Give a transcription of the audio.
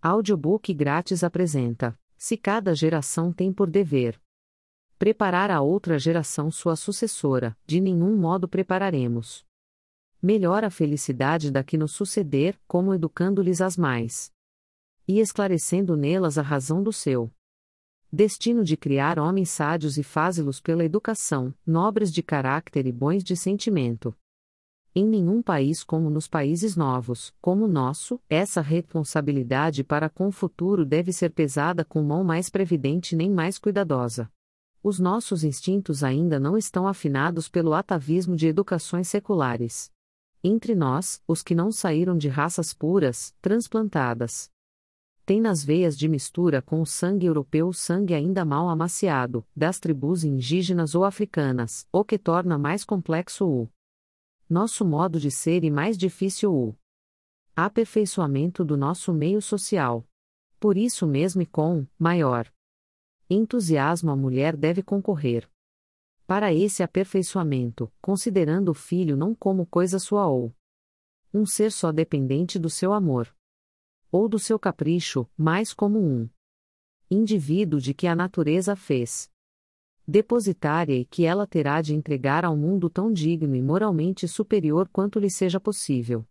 Audiobook grátis apresenta: Se cada geração tem por dever preparar a outra geração sua sucessora, de nenhum modo prepararemos melhor a felicidade da que nos suceder, como educando-lhes as mais e esclarecendo nelas a razão do seu destino de criar homens sádios e fazê-los pela educação, nobres de caráter e bons de sentimento. Em nenhum país como nos países novos, como o nosso, essa responsabilidade para com o futuro deve ser pesada com mão mais previdente nem mais cuidadosa. Os nossos instintos ainda não estão afinados pelo atavismo de educações seculares. Entre nós, os que não saíram de raças puras, transplantadas, têm nas veias de mistura com o sangue europeu o sangue ainda mal amaciado, das tribos indígenas ou africanas, o que torna mais complexo o nosso modo de ser e mais difícil o aperfeiçoamento do nosso meio social. Por isso mesmo e com maior entusiasmo a mulher deve concorrer para esse aperfeiçoamento, considerando o filho não como coisa sua ou um ser só dependente do seu amor ou do seu capricho, mas como um indivíduo de que a natureza fez depositária e que ela terá de entregar ao mundo tão digno e moralmente superior quanto lhe seja possível.